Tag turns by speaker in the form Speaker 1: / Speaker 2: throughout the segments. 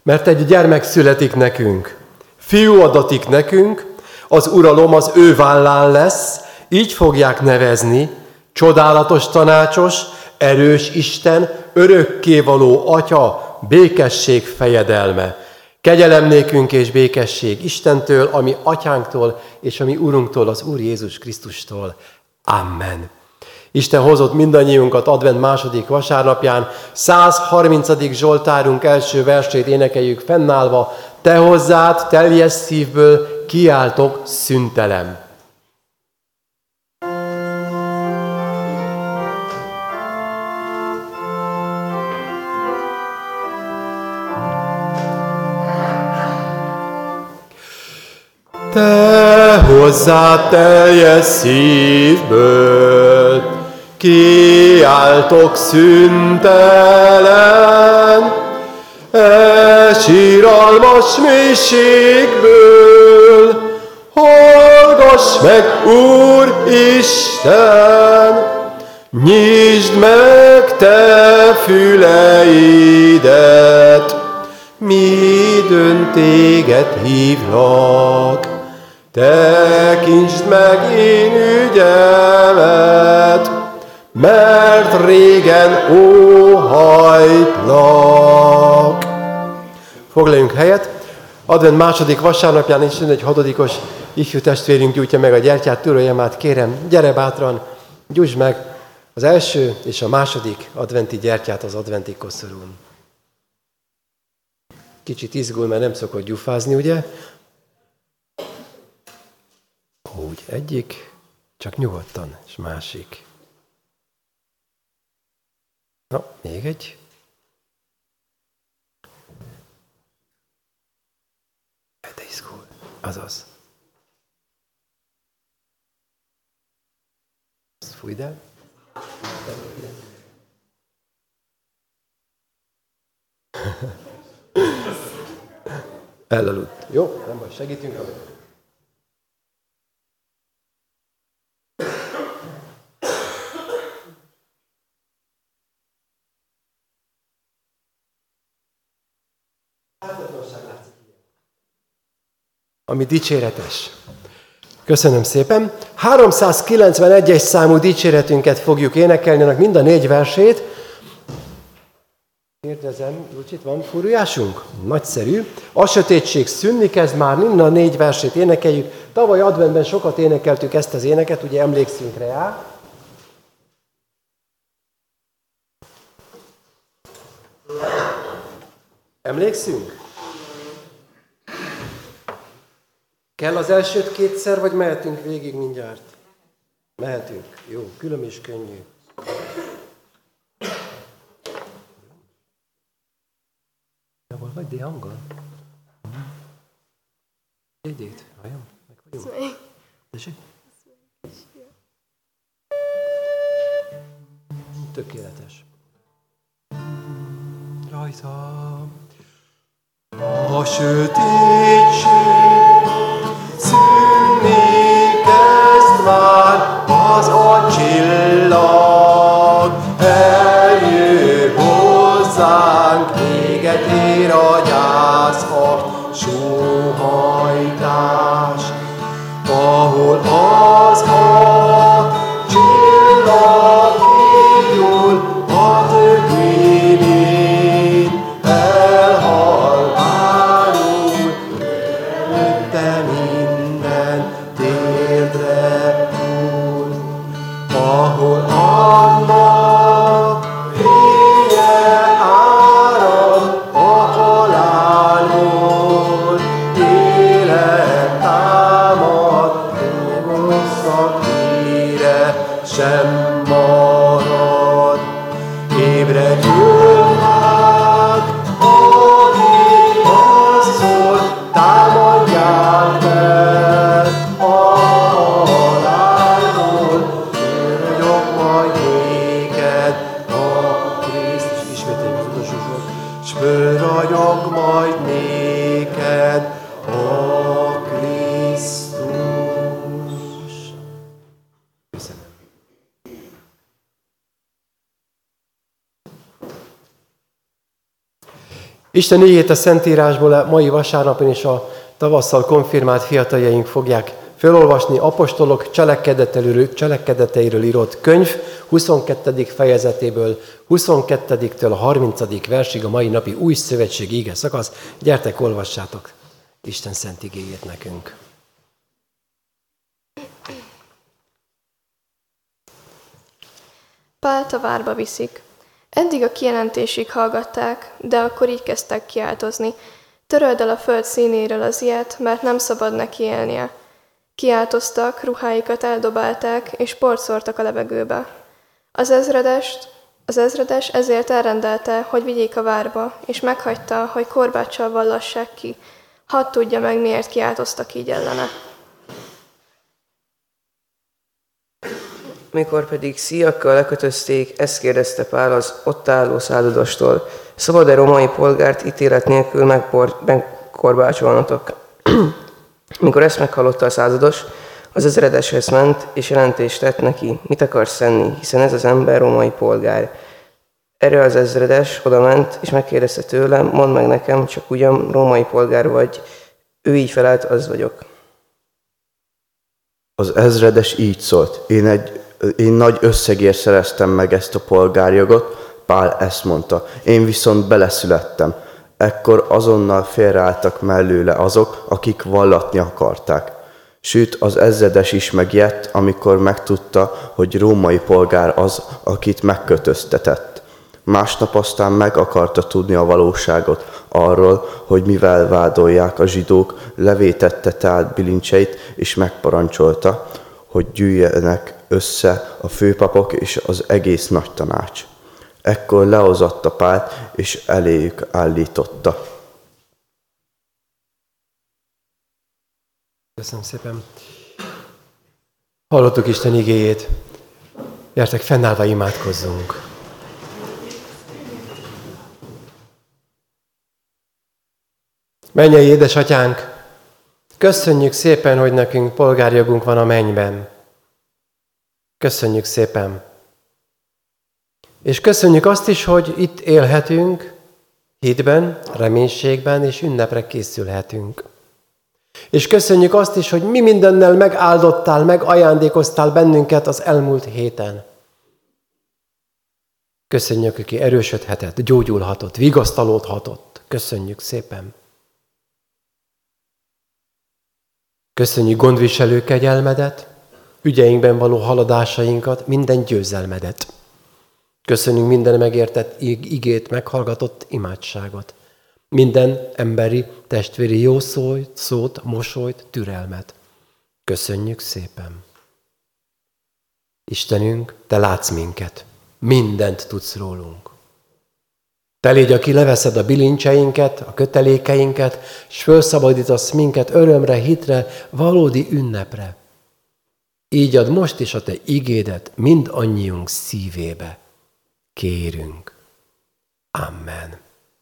Speaker 1: Mert egy gyermek születik nekünk, fiú adatik nekünk, az uralom az ő vállán lesz, így fogják nevezni, csodálatos tanácsos, erős Isten, örökkévaló Atya, békesség fejedelme. Kegyelem nékünk és békesség Istentől, ami Atyánktól és ami Urunktól, az Úr Jézus Krisztustól. Amen. Isten hozott mindannyiunkat advent második vasárnapján, 130. Zsoltárunk első versét énekeljük fennállva, te hozzád teljes szívből kiáltok szüntelem. Te hozzád teljes szívből kiáltok szüntelen, síralmas mélységből, hallgass meg, Úr Isten, nyisd meg te füleidet, midőn téged hívlak. Tekintsd meg én ügyemet, mert régen óhajtlak. Foglaljunk helyet. Advent második vasárnapján is egy 6-os ifjú testvérünk gyújtja meg a gyertyát, töröljem át, kérem, gyere bátran, gyújtsd meg az első és a második adventi gyertyát az adventi koszorún. Kicsit izgul, mert nem szokott gyufázni, ugye? Úgy, egyik, csak nyugodtan, és másik. Na, még egy. De izgul, azaz. Ezt fújd el. Elaludt. Jó, nem baj, segítünk. Ami dicséretes. Köszönöm szépen. 391-es számú dicséretünket fogjuk énekelni, annak mind a 4 versét. Kérdezem, Lucsit, van fúrujásunk? Nagyszerű. A sötétség szűnni kezd már, mind a 4 versét énekeljük. Tavaly adventben sokat énekeltük ezt az éneket, ugye emlékszünk rá. Emlékszünk? Kell az elsőt 2-szer, vagy mehetünk végig mindjárt? Mehetünk. Jó, külön is könnyű. Hol vagy, D hanggal? Egyét, hallom? Meg vagyunk. Tessék? Tökéletes. Rajta a sötétség szűnni kezd már, az a csillag eljő hozzánk, véget ér a gyász, a sóhajtás, ahol az a csillag kigyúl, a többi lény elhal, árul, előtte minden térdre hull, ahol annak fénye árad a halálból, élet támad, rosszak híre sem marad. Ébredj önmag, aki azt szól, támadjál fel a halálból, ragyog majd néked a Krisztus. Ismételjük az utolsó sort. S ragyog majd néked a Krisztus. Köszönöm. Isten igét a Szentírásból a mai vasárnapon is a tavasszal konfirmált fiataljaink fogják felolvasni apostolok cselekedeteiről írott könyv 22. fejezetéből 22-től a 30. versig a mai napi új szövetség íge szakasz. Gyertek, olvassátok Isten szent igéjét nekünk.
Speaker 2: Pált a várba viszik. Eddig a kijelentésig hallgatták, de akkor így kezdtek kiáltozni. Töröld el a föld színéről az ilyet, mert nem szabad neki élnie. Kiáltoztak, ruháikat eldobálták, és port szórtak a levegőbe. Az ezredes ezért elrendelte, hogy vigyék a várba, és meghagyta, hogy korbáccsal vallassák ki. Hadd tudja meg, miért kiáltoztak így ellene.
Speaker 3: Mikor pedig szíjakkal lekötözték, ezt kérdezte Pál az ott álló századostól: szabad-e római polgárt ítélet nélkül megkorbácsolnotok? Mikor ezt meghallotta a százados, az ezredeshez ment, és jelentést tett neki: mit akarsz tenni, hiszen ez az ember római polgár. Erre az ezredes odament, és megkérdezte tőle: mondd meg nekem, csak ugyan római polgár vagy? Ő így felelt: az vagyok.
Speaker 4: Az ezredes így szólt: én nagy összegért szereztem meg ezt a polgárjogot. Pál ezt mondta: én viszont beleszülettem. Ekkor azonnal félreálltak mellőle azok, akik vallatni akarták. Sőt, az ezredes is megijedt, amikor megtudta, hogy római polgár az, akit megkötöztetett. Másnap aztán meg akarta tudni a valóságot arról, hogy mivel vádolják a zsidók, levétette tehát bilincseit, és megparancsolta, hogy gyűjjenek össze a főpapok és az egész nagy tanács. Ekkor lehozatta Pált, és eléjük állította.
Speaker 1: Köszönöm szépen. Hallottuk Isten igéjét. Gyertek, fennállva imádkozzunk. Mennyei édesatyánk, köszönjük szépen, hogy nekünk polgárjogunk van a mennyben. Köszönjük szépen. És köszönjük azt is, hogy itt élhetünk, hitben, reménységben és ünnepre készülhetünk. És köszönjük azt is, hogy mi mindennel megáldottál, megajándékoztál bennünket az elmúlt héten. Köszönjük, aki erősödhetett, gyógyulhatott, vigasztalódhatott. Köszönjük szépen. Köszönjük gondviselő kegyelmedet, ügyeinkben való haladásainkat, minden győzelmedet. Köszönjük minden megértett igét, meghallgatott imádságot. Minden emberi, testvéri jó szót, mosolyt, türelmet. Köszönjük szépen. Istenünk, te látsz minket, mindent tudsz rólunk. Te légy, aki leveszed a bilincseinket, a kötelékeinket, és felszabadítasz minket örömre, hitre, valódi ünnepre. Így ad most is a te igédet mindannyiunk szívébe. Kérünk. Amen.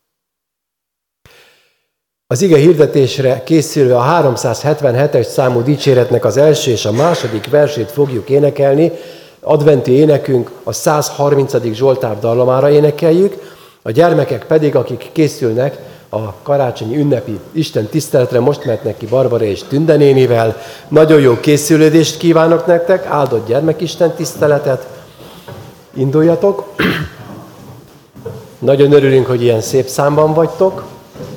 Speaker 1: Az ige hirdetésre készülve a 377-es számú dicséretnek az első és a második versét fogjuk énekelni. Adventi énekünk a 130. Zsoltár dallamára énekeljük, a gyermekek pedig, akik készülnek a karácsonyi ünnepi Isten tiszteletre, most mehetnek ki Barbara és Tünde nénivel. Nagyon jó készülődést kívánok nektek, áldott gyermekisten tiszteletet. Induljatok! Nagyon örülünk, hogy ilyen szép számban vagytok.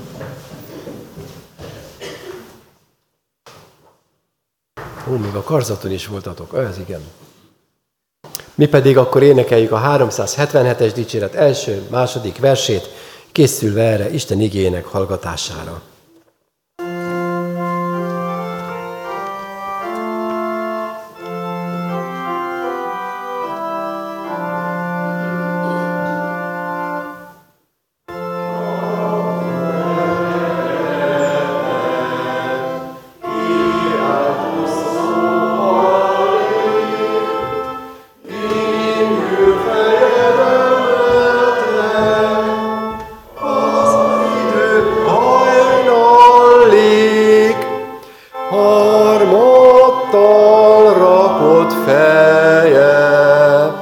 Speaker 1: Még a karzaton is voltatok, ez igen. Mi pedig akkor énekeljük a 377-es dicséret első, második versét, készülve erre Isten igéjének hallgatására.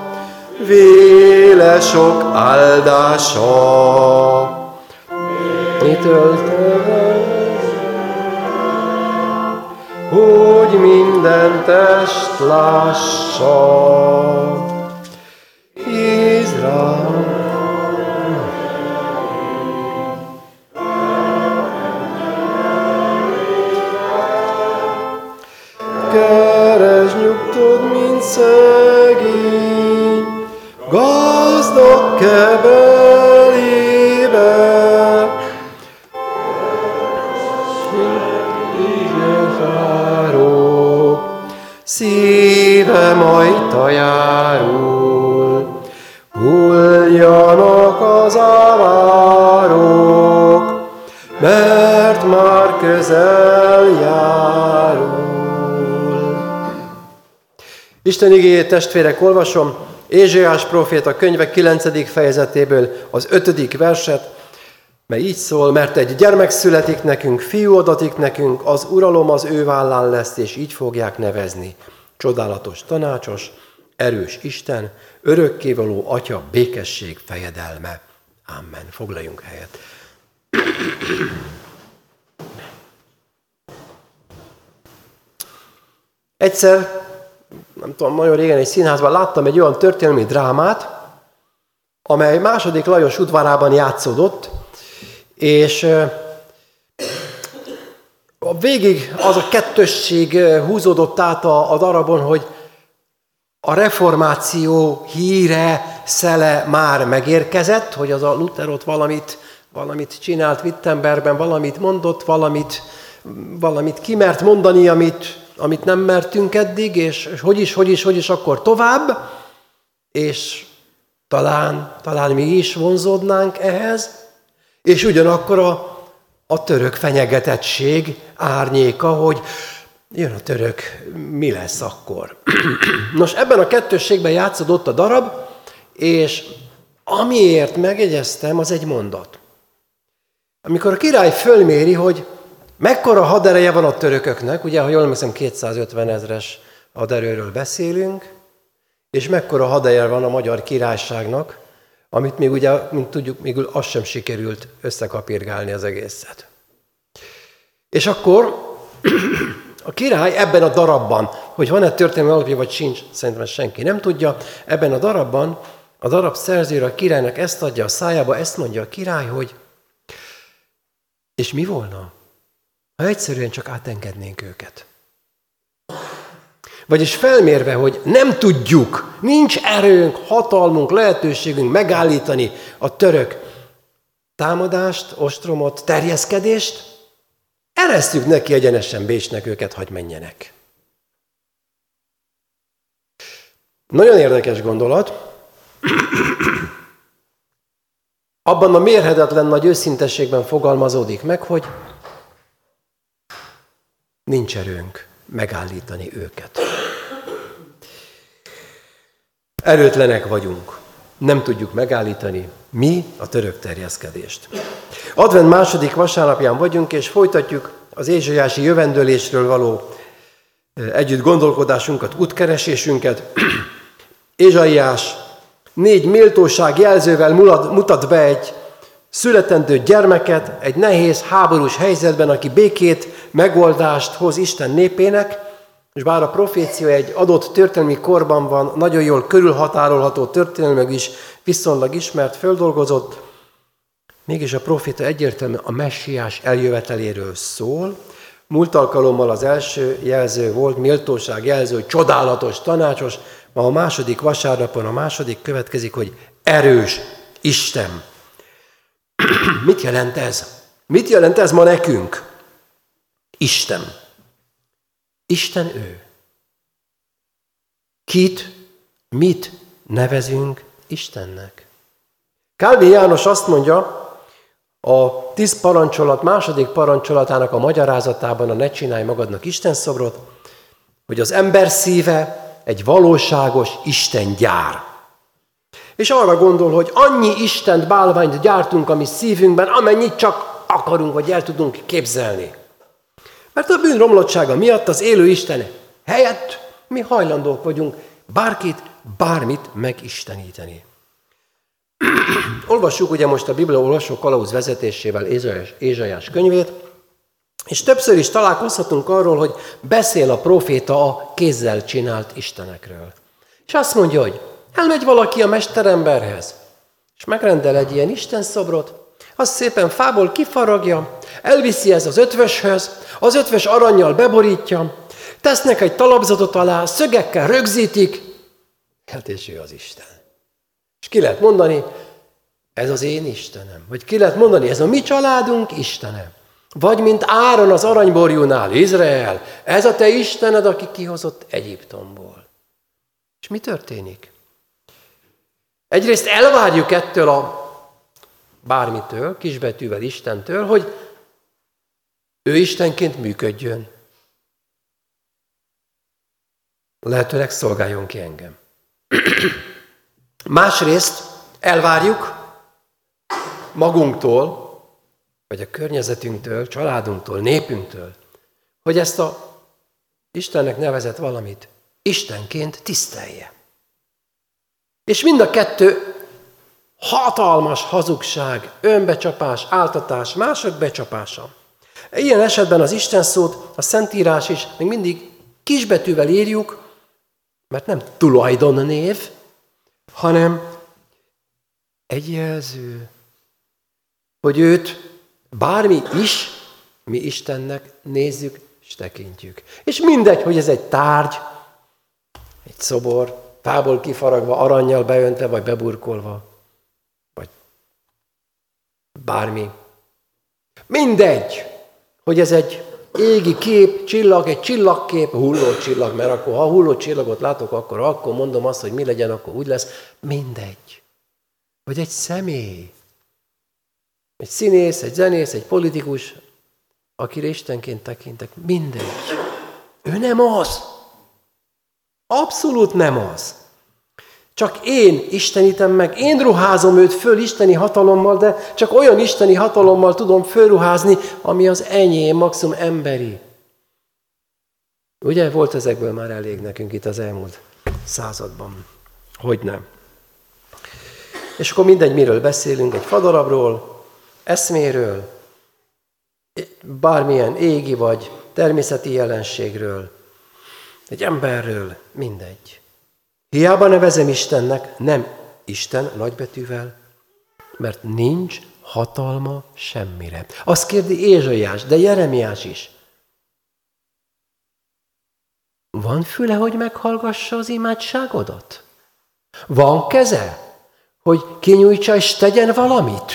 Speaker 1: Sok áldása. töltve, hogy minden test lássa. Izrael. Keresd nyugtod, mint szegény, gazdag kebelébe. Szívem ajtajárul, hulljanak az avárok, mert már közel járul. Isten igéjét, testvérek, olvasom, Ézsaiás próféta könyve 9. fejezetéből az 5. verset, mely így szól, mert egy gyermek születik nekünk, fiú adatik nekünk, az uralom az ő vállán lesz, és így fogják nevezni. Csodálatos tanácsos, erős Isten, örökkévaló Atya, békesség fejedelme. Amen. Foglaljunk helyet. Egyszer, nem tudom, nagyon régen egy színházban láttam egy olyan történelmi drámát, amely II. Lajos udvarában játszódott, és végig az a kettősség húzódott át a darabon, hogy a reformáció híre, szele már megérkezett, hogy az a Luther ott valamit csinált Wittenbergben, valamit mondott, valamit kimert mondani, amit nem mertünk eddig, és hogy is, akkor tovább, és talán mi is vonzódnánk ehhez, és ugyanakkor a török fenyegetettség árnyéka, hogy jön a török, mi lesz akkor? Nos, ebben a kettősségben játszódott a darab, és amiért megjegyeztem, az egy mondat. Amikor a király fölméri, hogy mekkora hadereje van a törököknek, ugye, ha jól emlékszem, 250 000 haderőről beszélünk, és mekkora hadereje van a magyar királyságnak, amit még ugye, mint tudjuk, még azt sem sikerült összekapirgálni az egészet. És akkor a király ebben a darabban, hogy van-e történelmi alapja, vagy sincs, szerintem ezt senki nem tudja, ebben a darabban a darab szerzőre a királynak ezt adja a szájába, ezt mondja a király, hogy és mi volna, ha egyszerűen csak átengednénk őket? Vagyis felmérve, hogy nem tudjuk, nincs erőnk, hatalmunk, lehetőségünk megállítani a török támadást, ostromot, terjeszkedést, eresztjük neki egyenesen Bécsnek, őket hagy menjenek. Nagyon érdekes gondolat. Abban a mérhetetlen nagy őszintességben fogalmazódik meg, hogy nincs erőnk megállítani őket. Erőtlenek vagyunk. Nem tudjuk megállítani mi a török terjeszkedést. Advent második vasárnapján vagyunk, és folytatjuk az ézsaiási jövendőlésről való együtt gondolkodásunkat, útkeresésünket. Ézsaiás 4 méltóság jelzővel mutat be egy születendő gyermeket egy nehéz háborús helyzetben, aki békét, megoldást hoz Isten népének, és bár a profécia egy adott történelmi korban van, nagyon jól körülhatárolható történelmileg is viszonylag ismert, földolgozott, mégis a proféta egyértelműen a messiás eljöveteléről szól. Múlt alkalommal az első jelző volt, méltóság jelző, csodálatos, tanácsos, ma a második vasárnapon a második következik, hogy erős Isten. Mit jelent ez? Mit jelent ez ma nekünk? Isten. Isten ő. Mit nevezünk Istennek? Kálvin János azt mondja, a 10 parancsolat második parancsolatának a magyarázatában, a ne csinálj magadnak istenszobrot, hogy az ember szíve egy valóságos istengyár. És arra gondol, hogy annyi istent, bálványt gyártunk a mi szívünkben, amennyit csak akarunk, vagy el tudunk képzelni. Mert a bűn romlottsága miatt az élő Isten helyett mi hajlandók vagyunk bárkit, bármit megisteníteni. Olvassuk ugye most a Biblia olvasó kalauz vezetésével Ézsaiás könyvét, és többször is találkozhatunk arról, hogy beszél a próféta a kézzel csinált istenekről. És azt mondja, hogy elmegy valaki a mesteremberhez, és megrendel egy ilyen istenszobrot, azt szépen fából kifaragja, elviszi ez az ötvöshöz, az ötvös arannyal beborítja, tesznek egy talapzatot alá, szögekkel rögzítik, hát és ő az Isten. És ki lehet mondani, ez az én Istenem. Vagy ki lehet mondani, ez a mi családunk Istene. Vagy mint Áron az aranyborjúnál, Izrael, ez a te Istened, aki kihozott Egyiptomból. És mi történik? Egyrészt elvárjuk ettől a bármitől, kisbetűvel Istentől, hogy ő Istenként működjön. Lehetőleg szolgáljon ki engem. Másrészt elvárjuk magunktól, vagy a környezetünktől, családunktól, népünktől, hogy ezt a Istennek nevezett valamit Istenként tisztelje. És mind a kettő hatalmas hazugság, önbecsapás, áltatás, mások becsapása. Ilyen esetben az Isten szót, a Szentírás is még mindig kisbetűvel írjuk, mert nem tulajdonnév, hanem egy jelző, hogy őt bármi is, mi Istennek nézzük és tekintjük. És mindegy, hogy ez egy tárgy, egy szobor, fából kifaragva, arannyal beöntve, vagy beburkolva, vagy bármi. Mindegy, hogy ez egy égi kép, csillag, egy csillagkép, hulló csillag, mert akkor, ha hulló csillagot látok, akkor mondom azt, hogy mi legyen, akkor úgy lesz. Mindegy. Vagy egy személy, egy színész, egy zenész, egy politikus, akire Istenként tekintek, mindegy. Ő nem az. Abszolút nem az. Csak én istenítem meg, én ruházom őt föl isteni hatalommal, de csak olyan isteni hatalommal tudom fölruházni, ami az enyém, maximum emberi. Ugye volt ezekből már elég nekünk itt az elmúlt században. Hogy nem. És akkor mindegy, miről beszélünk, egy fadarabról, eszméről, bármilyen égi vagy természeti jelenségről, egy emberről, mindegy. Hiába nevezem Istennek, nem Isten nagybetűvel, mert nincs hatalma semmire. Azt kérdi Ézsaiás, de Jeremiás is. Van füle, hogy meghallgassa az imádságodat? Van keze, hogy kinyújtsa és tegyen valamit?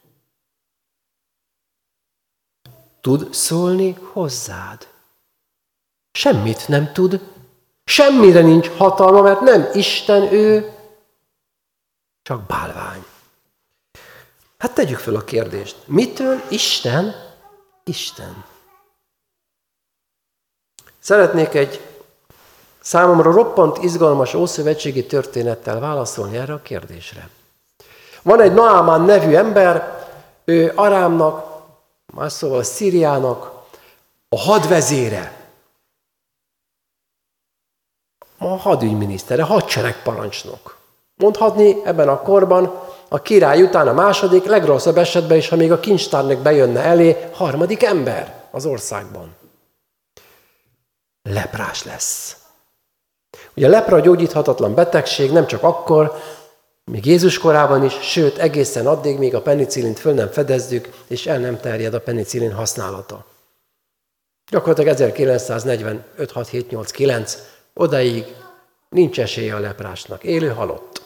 Speaker 1: Tud szólni hozzád? Semmit nem tud. Semmire nincs hatalma, mert nem Isten ő, csak bálvány. Hát tegyük fel a kérdést. Mitől Isten? Isten. Szeretnék egy számomra roppant izgalmas ószövetségi történettel válaszolni erre a kérdésre. Van egy Naamán nevű ember, ő Arámnak, más szóval Szíriának a hadvezére, a hadügyminisztere, hadseregparancsnok. Mondhatni ebben a korban a király után a második, legrosszabb esetben is, ha még a kincstárnak bejönne elé, harmadik ember az országban. Leprás lesz. Ugye a lepra gyógyíthatatlan betegség nem csak akkor, még Jézus korában is, sőt egészen addig, míg a penicillint föl nem fedezzük, és el nem terjed a penicillin használata. Gyakorlatilag 1945, 6, 7, 8, 9, odaig nincs esélye a leprásnak, élő halott.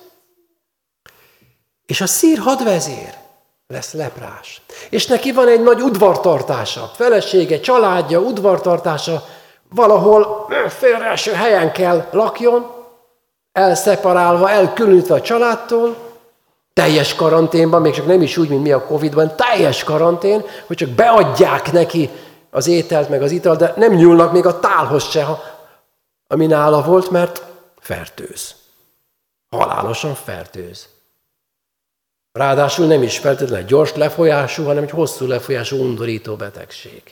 Speaker 1: És a szír hadvezér lesz leprás. És neki van egy nagy udvartartása, felesége, családja, udvartartása, valahol félreeső helyen kell lakjon, elszeparálva, elkülönítve a családtól, teljes karanténban, még csak nem is úgy, mint mi a Covid-ban, teljes karantén, hogy csak beadják neki az ételt, meg az italt, de nem nyúlnak még a tálhoz se, ami nála volt, mert fertőz. Halálosan fertőz. Ráadásul nem is feltétlenül egy gyors lefolyású, hanem egy hosszú lefolyású, undorító betegség.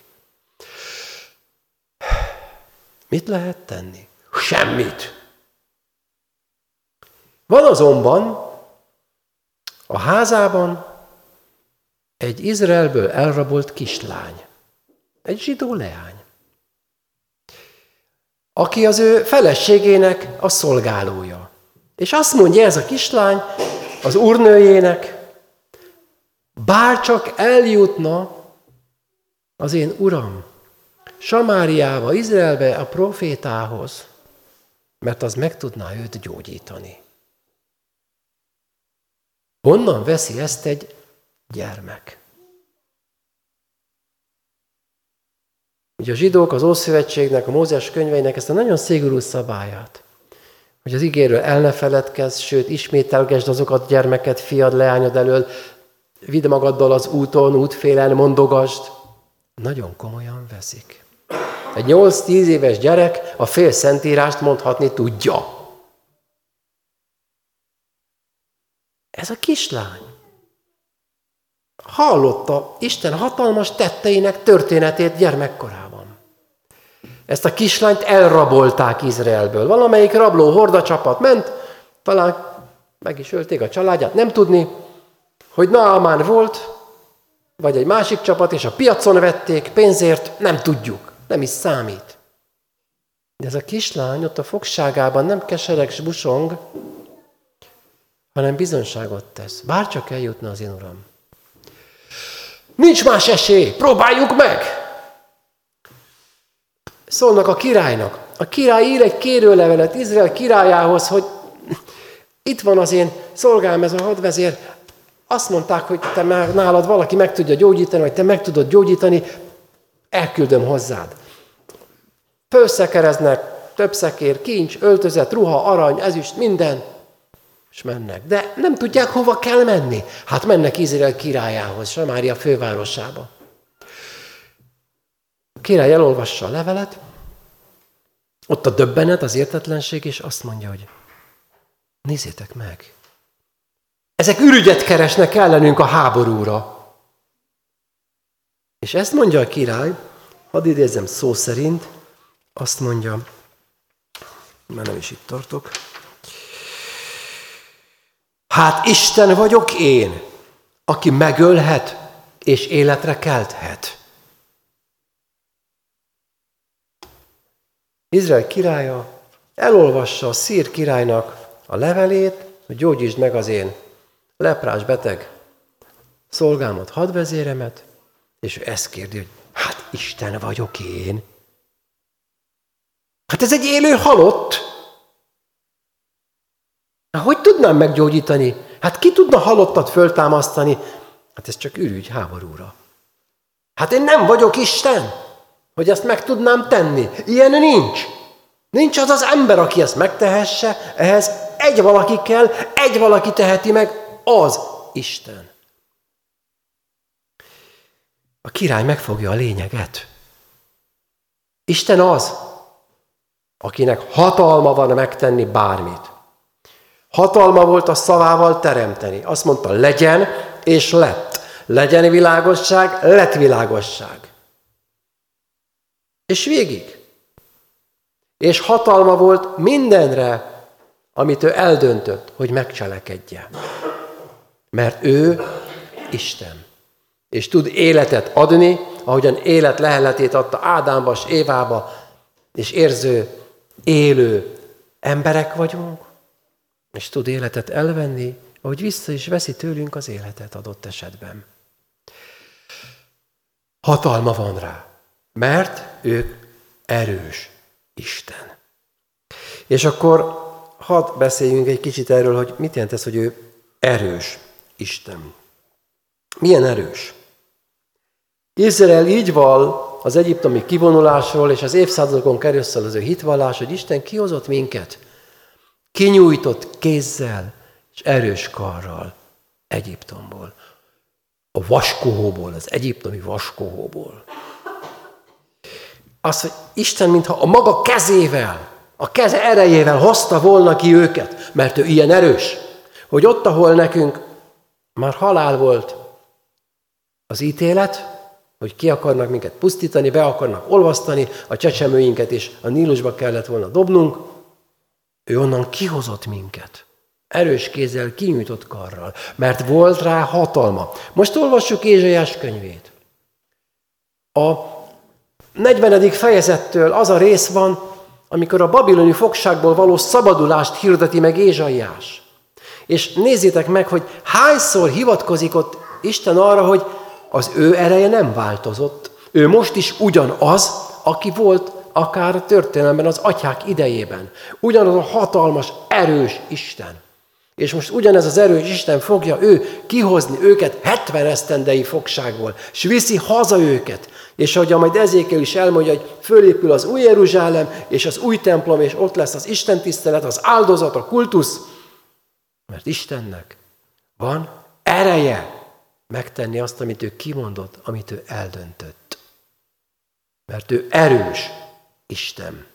Speaker 1: Mit lehet tenni? Semmit. Van azonban A házában egy Izraelből elrabolt kislány, egy zsidó leány, aki az ő feleségének a szolgálója. És azt mondja ez a kislány az úrnőjének, bárcsak eljutna az én uram Samáriába, Izraelbe, a profétához, mert az meg tudná őt gyógyítani. Honnan veszi ezt egy gyermek? Ugye a zsidók az Ószövetségnek, a Mózes könyveinek ezt a nagyon szigorú szabályát, hogy az igéről el ne feledkezz, sőt, ismételgesd azokat gyermeket, fiad, leányod elől, vidd magaddal az úton, útfélen, mondogasd. Nagyon komolyan veszik. Egy 8-10 éves gyerek a fél szentírást mondhatni tudja. Ez a kislány hallotta Isten hatalmas tetteinek történetét gyermekkorában. Ezt a kislányt elrabolták Izraelből. Valamelyik rabló hordacsapat ment, talán meg is ölték a családját, nem tudni, hogy Naamán volt, vagy egy másik csapat, és a piacon vették pénzért, nem tudjuk, nem is számít. De ez a kislány ott a fogságában nem kesereg s busong, hanem bizonságot tesz. Bárcsak eljutna az én uram. Nincs más esély, próbáljuk meg! Szólnak a királynak. A király ír egy kérőlevelet Izrael királyához, hogy itt van az én szolgám, ez a hadvezér. Azt mondták, hogy te már nálad valaki meg tudja gyógyítani, vagy te meg tudod gyógyítani, elküldöm hozzád. Fölszekereznek, több szekér, kincs, öltözet, ruha, arany, ezüst, minden, és mennek. De nem tudják, hova kell menni. Hát mennek Izrael királyához, Samária fővárosába. A király elolvassa a levelet, ott a döbbenet, az értetlenség, és azt mondja, hogy nézzétek meg, ezek ürügyet keresnek ellenünk a háborúra. És ezt mondja a király, hadd idézzem szó szerint, azt mondja, már nem is itt tartok, hát Isten vagyok én, aki megölhet és életre kelthet. Izrael királya elolvassa a szír királynak a levelét, hogy gyógyítsd meg az én leprás beteg szolgámat, hadvezéremet, és ő ezt kérdi, hogy hát Isten vagyok én. Hát ez egy élő halott. Hogy tudnám meggyógyítani? Hát ki tudna halottat föltámasztani? Hát ez csak ürügy háborúra. Hát én nem vagyok Isten, hogy ezt meg tudnám tenni. Ilyen nincs. Nincs az az ember, aki ezt megtehesse, ehhez egy valaki kell, egy valaki teheti meg, az Isten. A király megfogja a lényeget. Isten az, akinek hatalma van megtenni bármit. Hatalma volt a szavával teremteni. Azt mondta, legyen, és lett. Legyen világosság, lett világosság. És végig. És hatalma volt mindenre, amit ő eldöntött, hogy megcselekedje. Mert ő Isten. És tud életet adni, ahogyan élet leheletét adta Ádámba és Évába, és érző, élő emberek vagyunk, és tud életet elvenni, ahogy vissza is veszi tőlünk az életet adott esetben. Hatalma van rá, mert ő erős Isten. És akkor hadd beszéljünk egy kicsit erről, hogy mit jelent ez, hogy ő erős Isten. Milyen erős? Izrael így val az egyiptomi kivonulásról és az évszázadokon keresztül az ő hitvallás, hogy Isten kihozott minket, kinyújtott kézzel és erős karral Egyiptomból. A vaskohóból, az egyiptomi vaskohóból. Az, hogy Isten mintha a maga kezével, a keze erejével hozta volna ki őket, mert ő ilyen erős, hogy ott, ahol nekünk már halál volt az ítélet, hogy ki akarnak minket pusztítani, be akarnak olvasztani, a csecsemőinket is a Nílusba kellett volna dobnunk, ő onnan kihozott minket erős kézzel, kinyújtott karral, mert volt rá hatalma. Most olvassuk Ézsaiás könyvét. A 40. fejezettől az a rész van, amikor a babiloni fogságból való szabadulást hirdeti meg Ézsaiás. És nézzétek meg, hogy hányszor hivatkozik ott Isten arra, hogy az ő ereje nem változott. Ő most is ugyanaz, aki volt akár a történelemben az atyák idejében. Ugyanaz a hatalmas, erős Isten. És most ugyanez az erős Isten fogja ő kihozni őket 70 esztendei fogságból, és viszi haza őket. És ahogy majd Ezékiel is elmondja, hogy fölépül az új Jeruzsálem, és az új templom, és ott lesz az istentisztelet, az áldozat, a kultusz, mert Istennek van ereje megtenni azt, amit ő kimondott, amit ő eldöntött. Mert ő erős Isten.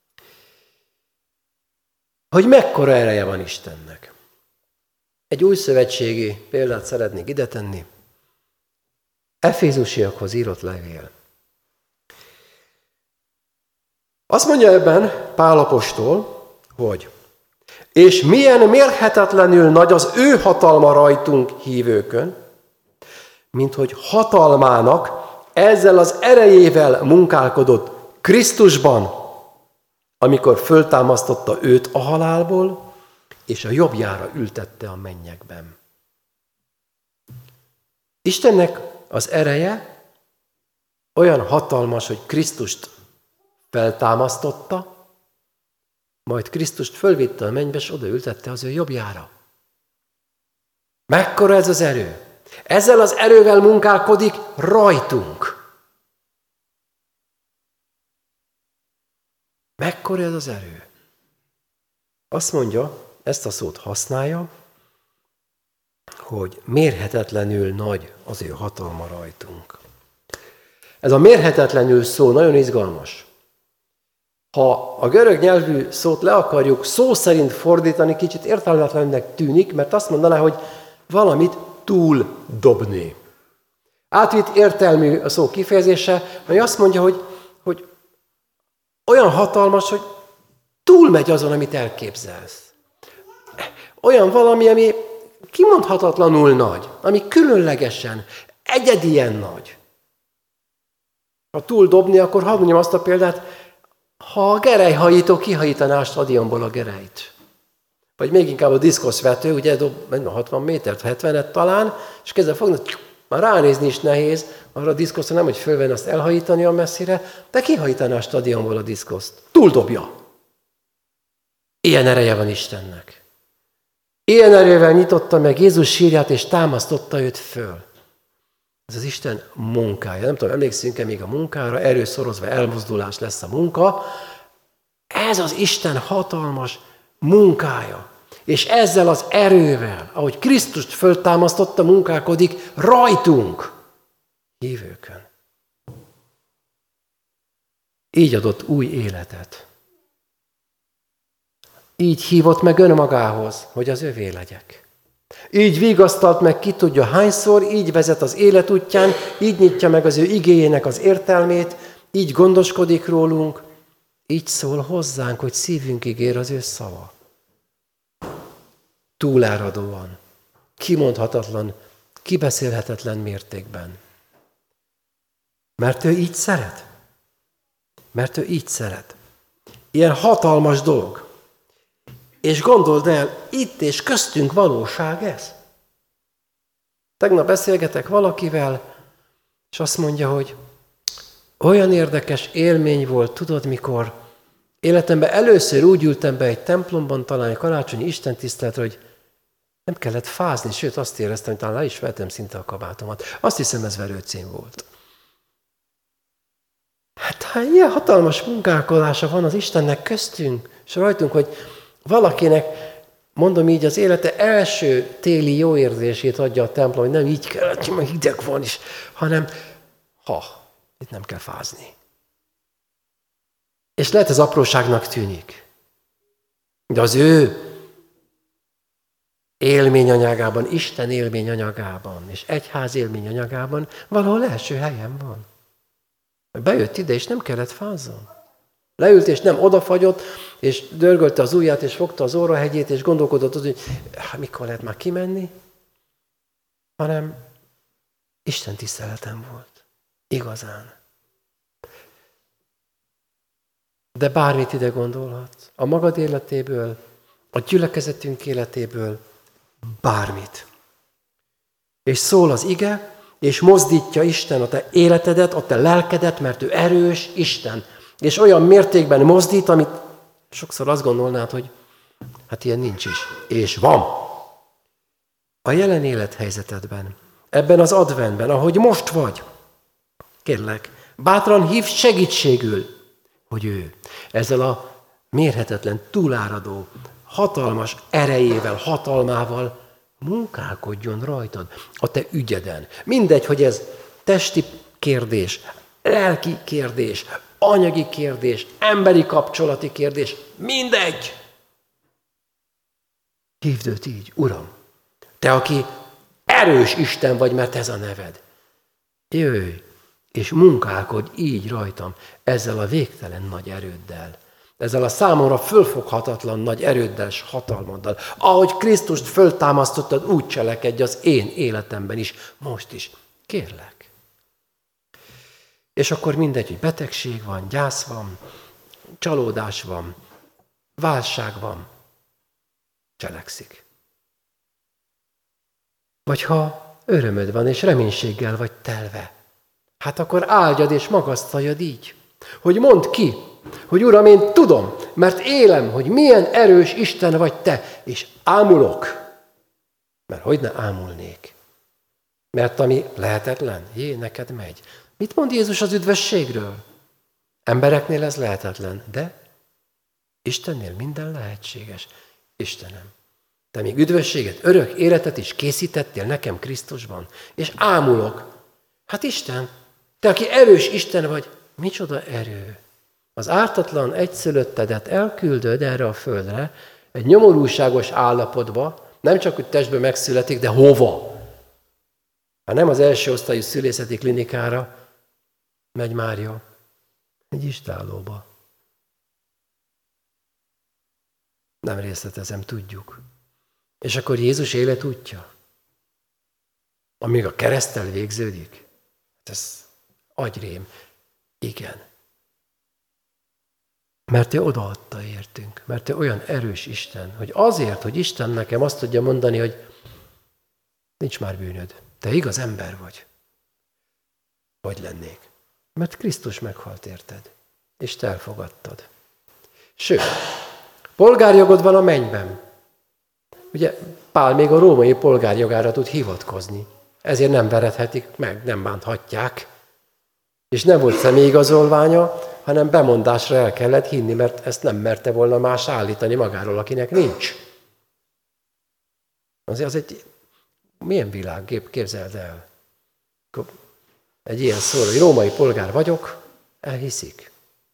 Speaker 1: Hogy mekkora ereje van Istennek? Egy új szövetségi példát szeretnék ide tenni. Efézusiakhoz írott levél. Azt mondja ebben Pál apostol, hogy és milyen mérhetetlenül nagy az ő hatalma rajtunk hívőkön, mint hogy hatalmának ezzel az erejével munkálkodott Krisztusban, amikor föltámasztotta őt a halálból, és a jobbjára ültette a mennyekben. Istennek az ereje olyan hatalmas, hogy Krisztust feltámasztotta, majd Krisztust fölvitte a mennybe, és odaültette az ő jobbjára. Mekkora ez az erő? Ezzel az erővel munkálkodik rajtunk. Mekkora ez az erő? Azt mondja, ezt a szót használja, hogy mérhetetlenül nagy az ő hatalma rajtunk. Ez a mérhetetlenül szó nagyon izgalmas. Ha a görög nyelvű szót le akarjuk szó szerint fordítani, kicsit értelmetlennek tűnik, mert azt mondaná, hogy valamit túl dobni. Átvitt értelmű a szó kifejezése, hogy azt mondja, hogy olyan hatalmas, hogy túlmegy azon, amit elképzelsz. Olyan valami, ami kimondhatatlanul nagy, ami különlegesen, egyedien nagy. Ha túl dobni, akkor hadd mondjam azt a példát, ha a gerelyhajító kihajítaná a stadionból a gerelyt. Vagy még inkább a diszkoszvető, ugye dob 60 métert, 70-et talán, és kezdve fogni, már ránézni is nehéz, arra a diszkoszra nem, hogy fölvenni azt elhajítani a messzire, de kihajítaná a stadionból a diszkoszt. Túldobja. Ilyen ereje van Istennek. Ilyen erővel nyitotta meg Jézus sírját, és támasztotta őt föl. Ez az Isten munkája. Nem tudom, emlékszünk-e még a munkára, erőszorozva elmozdulás lesz a munka. Ez az Isten hatalmas munkája. És ezzel az erővel, ahogy Krisztust föltámasztotta, munkálkodik rajtunk, hívőkön. Így adott új életet. Így hívott meg önmagához, hogy az övé legyek. Így vigasztalt meg ki tudja hányszor, így vezet az élet útján, így nyitja meg az ő igéjének az értelmét, így gondoskodik rólunk, így szól hozzánk, hogy szívünkig ér az ő szava. Túláradóan, kimondhatatlan, kibeszélhetetlen mértékben. Mert ő így szeret. Mert ő így szeret. Ilyen hatalmas dolog. És gondold el, itt és köztünk valóság ez. Tegnap beszélgetek valakivel, és azt mondja, hogy olyan érdekes élmény volt, tudod, mikor életemben először úgy ültem be egy templomban, talán egy karácsonyi istentiszteletre, hogy nem kellett fázni, sőt azt éreztem, hogy talán le is vettem szinte a kabátomat. Azt hiszem, ez verőcén volt. Hát ilyen hatalmas munkálkodása van az Istennek köztünk, és rajtunk, hogy valakinek, mondom így, az élete első téli jó érzését adja a templom, hogy nem így kellett, hogy hideg van is, hanem itt nem kell fázni. És lehet ez apróságnak tűnik. De az ő élményanyagában, Isten élményanyagában, és egyház élményanyagában valahol első helyen van. Bejött ide, és nem kellett fázzon. Leült, és nem odafagyott, és dörgölte az ujját, és fogta az órahegyét, és gondolkodott az, hogy mikor lehet már kimenni, hanem Isten tiszteletem volt. Igazán. De bármit ide gondolhatsz. A magad életéből, a gyülekezetünk életéből, bármit. És szól az ige, és mozdítja Isten a te életedet, a te lelkedet, mert ő erős Isten. És olyan mértékben mozdít, amit sokszor azt gondolnád, hogy hát ilyen nincs is. És van. A jelen élethelyzetedben, ebben az adventben, ahogy most vagy, kérlek, bátran hívd segítségül, hogy ő ezzel a mérhetetlen, túláradó, hatalmas erejével, hatalmával munkálkodjon rajtad, a te ügyeden. Mindegy, hogy ez testi kérdés, lelki kérdés, anyagi kérdés, emberi kapcsolati kérdés, mindegy. Hívd őt így, Uram, te, aki erős Isten vagy, mert ez a neved. Jöjj, és munkálkodj így rajtam, ezzel a végtelen nagy erőddel. Ezzel a számomra fölfoghatatlan nagy erőddel és hatalmaddal. Ahogy Krisztust föltámasztottad, úgy cselekedj az én életemben is, most is. Kérlek. És akkor mindegy, hogy betegség van, gyász van, csalódás van, válság van, cselekszik. Vagy ha örömöd van és reménységgel vagy telve, hát akkor áldjad és magasztaljad így, hogy mondd ki, hogy Uram, én tudom, mert élem, hogy milyen erős Isten vagy te, és ámulok. Mert hogy ne ámulnék? Mert ami lehetetlen, neked megy. Mit mond Jézus az üdvösségről? Embereknél ez lehetetlen, de Istennél minden lehetséges. Istenem, te még üdvösséget, örök életet is készítettél nekem Krisztusban, és ámulok. Hát Isten, te, aki erős Isten vagy, micsoda erő. Az ártatlan egyszülöttedet elküldöd erre a földre, egy nyomorúságos állapotba, nem csak, hogy testben megszületik, de hova? Hát nem az első osztályú szülészeti klinikára megy Mária, egy istállóba. Nem részletezem, tudjuk. És akkor Jézus életútja, amíg a kereszttel végződik, ez agyrém. Igen. Mert ő odaadta értünk, mert ő olyan erős Isten, hogy azért, hogy Isten nekem azt tudja mondani, hogy nincs már bűnöd, te igaz ember vagy. Hogy lennék? Mert Krisztus meghalt érted, és te elfogadtad. Sőt, polgárjogod van a mennyben. Ugye Pál még a római polgárjogára tud hivatkozni, ezért nem verethetik meg, nem bánthatják. És nem volt személyigazolványa, hanem bemondásra el kellett hinni, mert ezt nem merte volna más állítani magáról, akinek nincs. Az egy milyen világgép, képzeld el. Egy ilyen szól, hogy római polgár vagyok, elhiszik.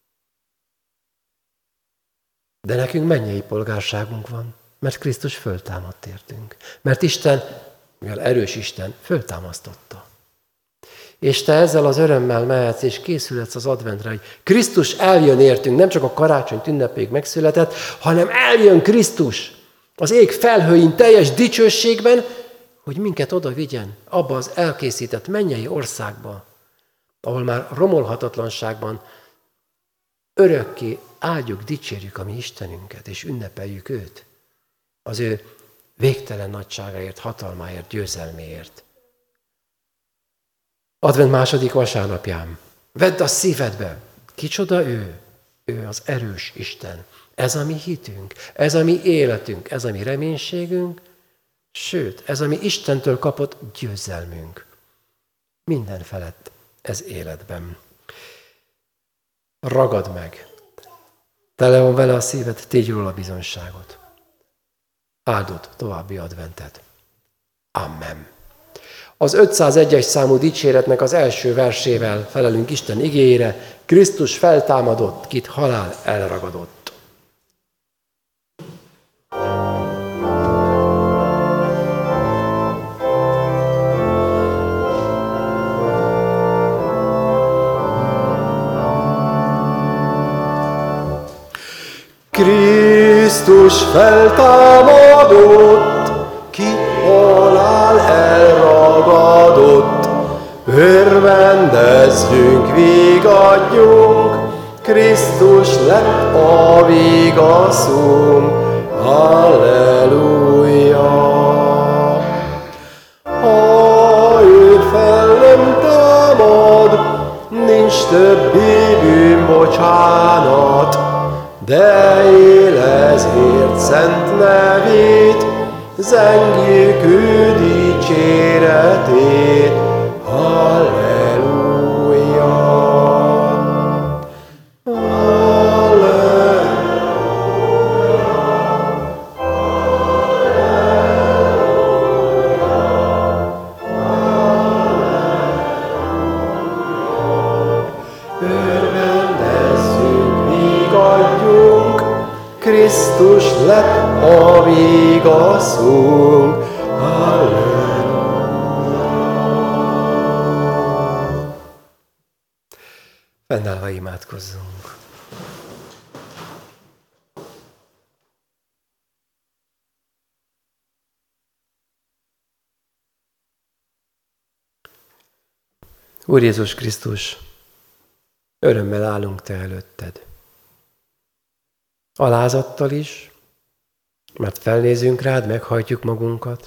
Speaker 1: De nekünk mennyei polgárságunk van, mert Krisztus föltámadt értünk. Mert Isten, mivel erős Isten, föltámasztotta. És te ezzel az örömmel mehetsz, és készülhetsz az adventre, hogy Krisztus eljön értünk, nem csak a karácsony ünnepéig megszületett, hanem eljön Krisztus az ég felhőin teljes dicsőségben, hogy minket oda vigyen abba az elkészített mennyei országba, ahol már romolhatatlanságban örökké áldjuk, dicsérjük a mi Istenünket, és ünnepeljük őt az ő végtelen nagyságáért, hatalmáért, győzelméért. Advent második vasárnapján. Vedd a szívedbe. Kicsoda ő? Ő az erős Isten. Ez a mi hitünk, ez a mi életünk, ez a mi reménységünk, sőt, ez a mi Istentől kapott győzelmünk. Minden felett ez életben. Ragad meg. Tele van vele a szíved, tégy róla a bizonyságot. Áldott további adventet. Amen. Az 501-es számú dicséretnek az első versével felelünk Isten igéjére. Krisztus feltámadott, kit halál elragadott. Krisztus feltámadott, ki halál elragadott, örvendezzünk, vigadjunk, Krisztus lett a vigaszunk, halleluja! Ha ő fel nem támad, nincs többi bűnbocsánat, de él ezért szent nevét, zengjük ő dicséretét, halleluja! Krisztus lett a vigaszunk, halleluja! Fennállva imádkozzunk. Úr Jézus Krisztus, örömmel állunk Te előtted. Alázattal is, mert felnézünk rád, meghajtjuk magunkat,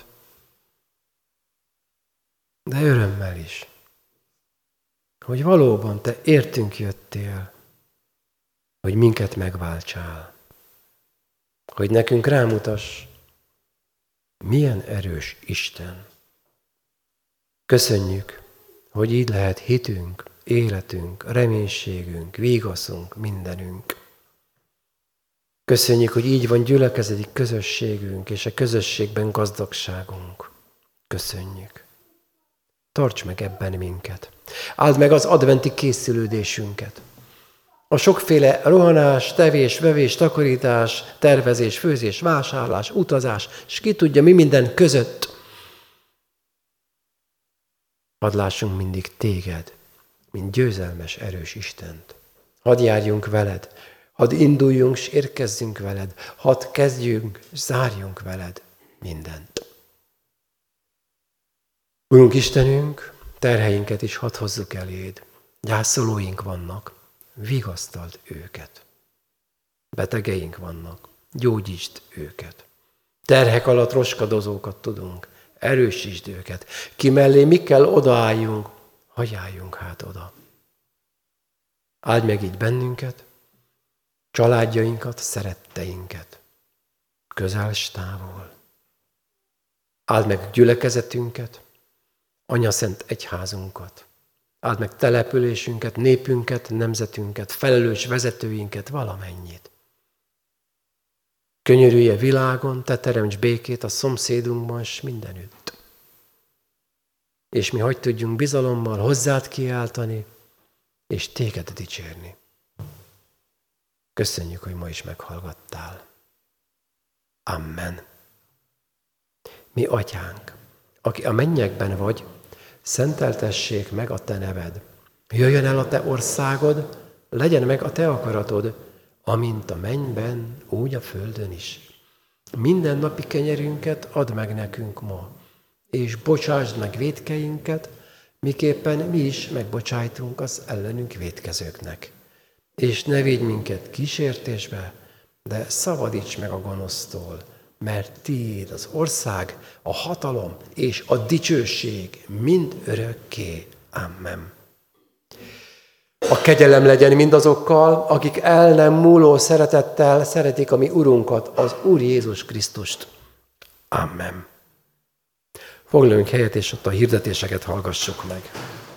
Speaker 1: de örömmel is, hogy valóban Te értünk jöttél, hogy minket megváltsál, hogy nekünk rámutass, milyen erős Isten. Köszönjük, hogy így lehet hitünk, életünk, reménységünk, vigaszunk, mindenünk. Köszönjük, hogy így van gyülekezeti közösségünk, és a közösségben gazdagságunk. Köszönjük. Tarts meg ebben minket. Áld meg az adventi készülődésünket. A sokféle rohanás, tevés, vevés, takarítás, tervezés, főzés, vásárlás, utazás, és ki tudja mi minden között. Hadd lássunk mindig téged, mint győzelmes, erős Istent. Hadd járjunk veled, hadd induljunk, és érkezzünk veled, hadd kezdjünk, és zárjunk veled mindent. Urunk Istenünk, terheinket is hadd hozzuk eléd. Gyászolóink vannak, vigasztald őket. Betegeink vannak, gyógyítsd őket. Terhek alatt roskadozókat tudunk, erősítsd őket. Ki mellé mi kell odaálljunk, hagyjáljunk hát oda. Áld meg így bennünket, családjainkat, szeretteinket, közel s távol. Áld meg gyülekezetünket, Anyaszent Egyházunkat. Áld meg településünket, népünket, nemzetünket, felelős vezetőinket, valamennyit. Könyörülj a világon, te teremts békét a szomszédunkban, s mindenütt. És mi hogy tudjunk bizalommal hozzád kiáltani, és téged dicsérni. Köszönjük, hogy ma is meghallgattál. Amen. Mi atyánk, aki a mennyekben vagy, szenteltessék meg a te neved. Jöjjön el a te országod, legyen meg a te akaratod, amint a mennyben, úgy a földön is. Minden napi kenyerünket add meg nekünk ma, és bocsásd meg vétkeinket, miképpen mi is megbocsájtunk az ellenünk vétkezőknek. És ne védj minket kísértésbe, de szabadíts meg a gonosztól, mert tiéd az ország, a hatalom és a dicsőség mind örökké. Amen. A kegyelem legyen mindazokkal, akik el nem múló szeretettel szeretik a mi Urunkat, az Úr Jézus Krisztust. Amen. Foglaljunk helyet, és ott a hirdetéseket hallgassuk meg.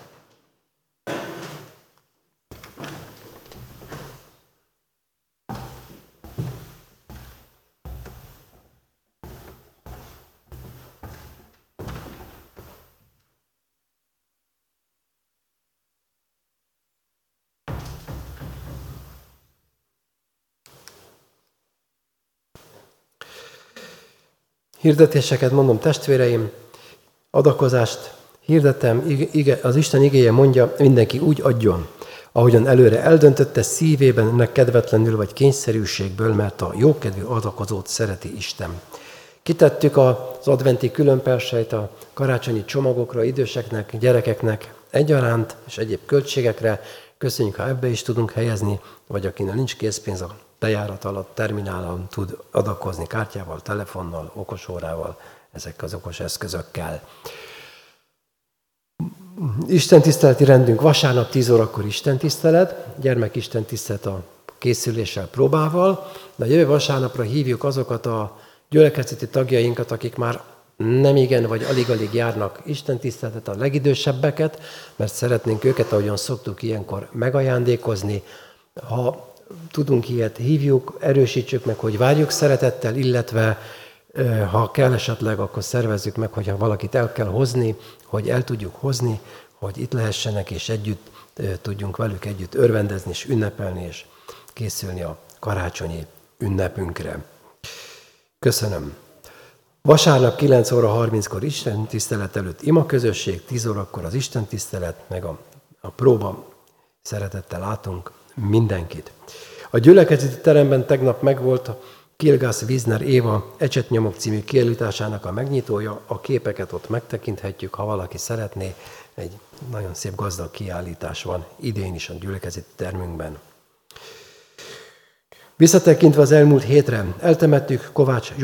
Speaker 1: Hirdetéseket mondom, testvéreim, adakozást hirdetem, az Isten igéje mondja, mindenki úgy adjon, ahogyan előre eldöntötte szívében ennek kedvetlenül vagy kényszerűségből, mert a jókedvű adakozót szereti Isten. Kitettük az adventi különperselyt a karácsonyi csomagokra, időseknek, gyerekeknek egyaránt, és egyéb költségekre. Köszönjük, ha ebbe is tudunk helyezni, vagy akinek nincs készpénz, a bejárat alatt, terminálon tud adakozni kártyával, telefonnal, okosórával, ezekkel az okos eszközökkel. Istentiszteleti rendünk vasárnap 10 órakor istentisztelet, gyermek istentisztelet a készüléssel, próbával, de jövő vasárnapra hívjuk azokat a gyülekezeti tagjainkat, akik már nem igen vagy alig-alig járnak istentiszteletet, a legidősebbeket, mert szeretnénk őket, ahogyan szoktuk ilyenkor megajándékozni. Ha tudunk ilyet, hívjuk, erősítsük meg, hogy várjuk szeretettel, illetve ha kell esetleg, akkor szervezzük meg, hogyha valakit el kell hozni, hogy el tudjuk hozni, hogy itt lehessenek, és együtt tudjunk velük együtt örvendezni, és ünnepelni, és készülni a karácsonyi ünnepünkre. Köszönöm. Vasárnap 9 óra 30-kor istentisztelet előtt imaközösség, 10 órakor az istentisztelet, meg a próba. Szeretettel látunk mindenkit. A gyülekezeti teremben tegnap megvolt a Kilgász Wiesner Éva Ecsetnyomok című kiállításának a megnyitója. A képeket ott megtekinthetjük, ha valaki szeretné. Egy nagyon szép gazdag kiállítás van idén is a gyülekezeti termünkben. Visszatekintve az elmúlt hétre, eltemettük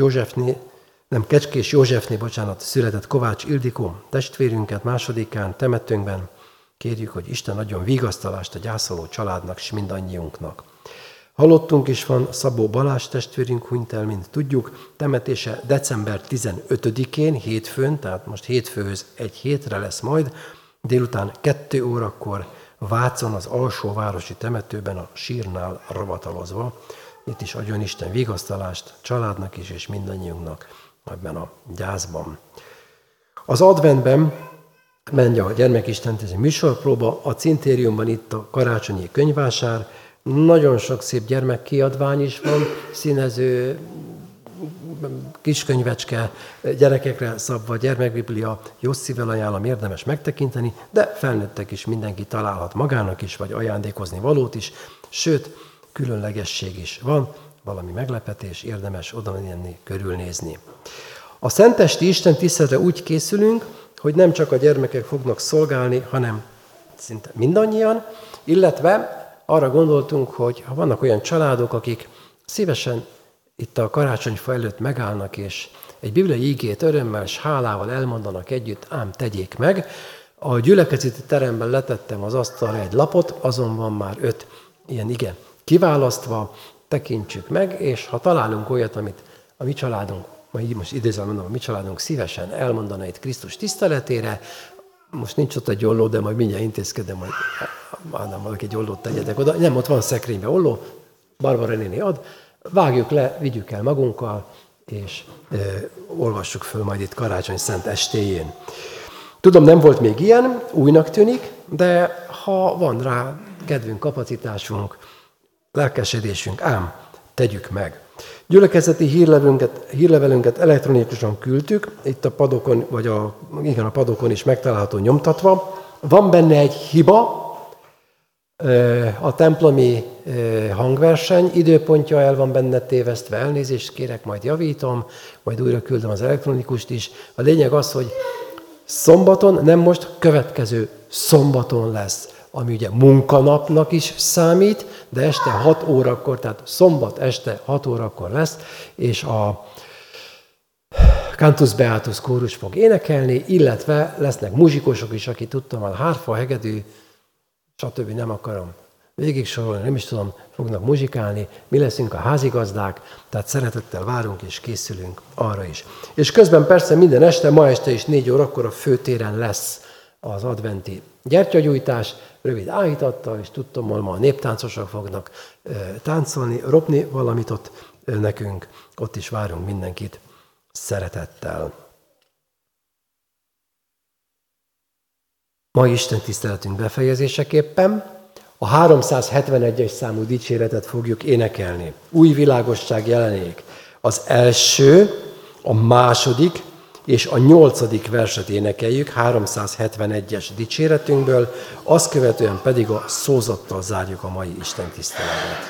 Speaker 1: Kecskés Józsefné, született Kovács Ildikó testvérünket 2. temetőnkben. Kérjük, hogy Isten adjon vigasztalást a gyászoló családnak s mindannyiunknak. Halottunk is van, Szabó Balázs testvérünk hunyt el, mint tudjuk. Temetése december 15-én, hétfőn, tehát most hétfőhöz egy hétre lesz majd, délután 2 órakor Vácon, az alsóvárosi temetőben a sírnál ravatalozva. Itt is adjon Isten vigasztalást családnak is, és mindannyiunknak ebben a gyászban. Az adventben megy a gyermekistentiszteleti műsorpróba, a Cintériumban itt a karácsonyi könyvvásár, nagyon sok szép gyermekkiadvány is van, színező, kiskönyvecske, gyerekekre szabva, gyermekbiblia, jó szívvel ajánlom, érdemes megtekinteni, de felnőttek is mindenki találhat magának is, vagy ajándékozni valót is, sőt, különlegesség is van, valami meglepetés, érdemes odamenni, körülnézni. A szentesti istentiszteletre úgy készülünk, hogy nem csak a gyermekek fognak szolgálni, hanem szinte mindannyian, illetve arra gondoltunk, hogy ha vannak olyan családok, akik szívesen itt a karácsonyfa előtt megállnak, és egy bibliai igét örömmel és hálával elmondanak együtt, ám tegyék meg. A gyülekezeti teremben letettem az asztalra egy lapot, azon van már 5 ilyen ige kiválasztva, tekintsük meg, és ha találunk olyat, amit a mi családunk, most idézem mondom, a mi családunk szívesen elmondana itt Krisztus tiszteletére, most nincs ott egy olló, de majd mindjárt intézkedem, hogy valaki egy ollót tegyetek oda. Nem, ott van szekrényben olló, Barbara néni ad, vágjuk le, vigyük el magunkkal, és olvassuk föl majd itt karácsony szent estéjén. Tudom, nem volt még ilyen, újnak tűnik, de ha van rá kedvünk, kapacitásunk, lelkesedésünk, ám tegyük meg. Gyülekezeti hírlevelünket elektronikusan küldtük, itt a padokon, vagy a padokon is megtalálható nyomtatva. Van benne egy hiba, a templomi hangverseny időpontja el van benne tévesztve, elnézést kérek, majd javítom, majd újra küldöm az elektronikust is. A lényeg az, hogy szombaton, nem most, következő szombaton lesz, ami ugye munkanapnak is számít, de este 6 órakor, tehát szombat este 6 órakor lesz, és a Cantus Beatus kórus fog énekelni, illetve lesznek muzsikusok is, aki tudtam, a hárfa, hegedű, stb. Nem akarom végig sorolni, nem is tudom, fognak muzsikálni, mi leszünk a házigazdák, tehát szeretettel várunk és készülünk arra is. És közben persze minden este, ma este is 4 órakor a főtéren lesz az adventi gyertyagyújtás, rövid áhítattal, és tudtam, hogy ma a néptáncosok fognak táncolni, ropni valamit ott nekünk, ott is várunk mindenkit szeretettel. Ma Isten tiszteletünk befejezéseképpen a 371-es számú dicséretet fogjuk énekelni. Új világosság jelenik. Az első, a második és a 8. verset énekeljük 371-es dicséretünkből, azt követően pedig a szózattal zárjuk a mai Isten tiszteletet.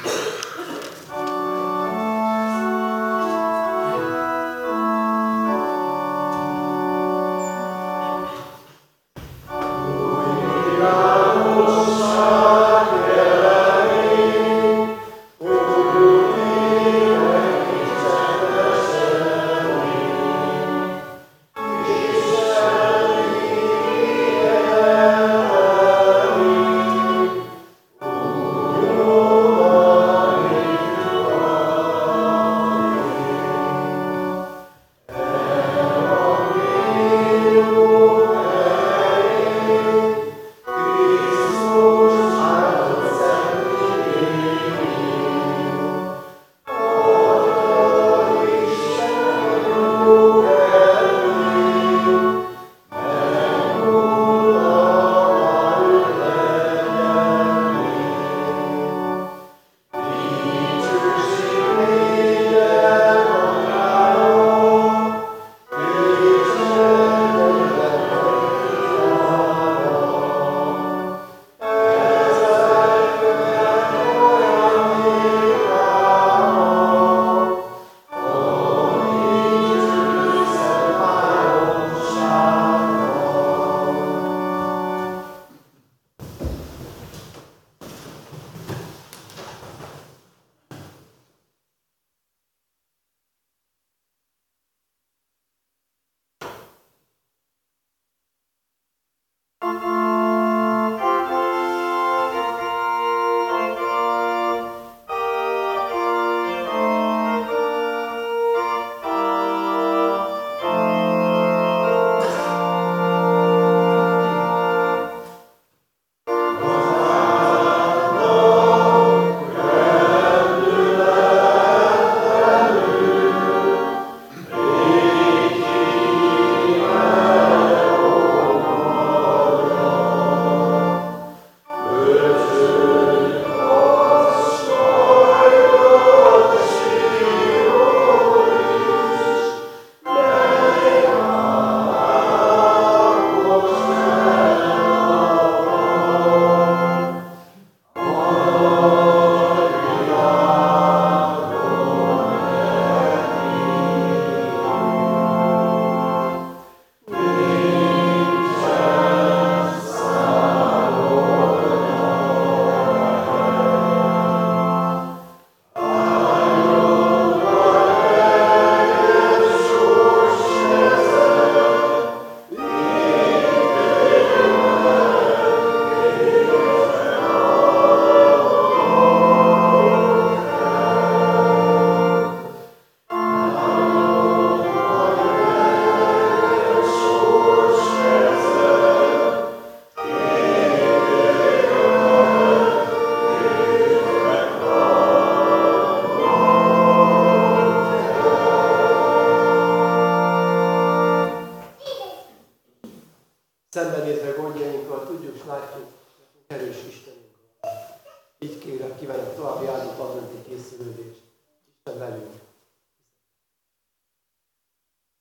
Speaker 1: Szembenézve gondjainkkal tudjuk és látjuk, hogy erős Istenünk van. Így kívánok további áldott adventi készülődést. Isten velünk.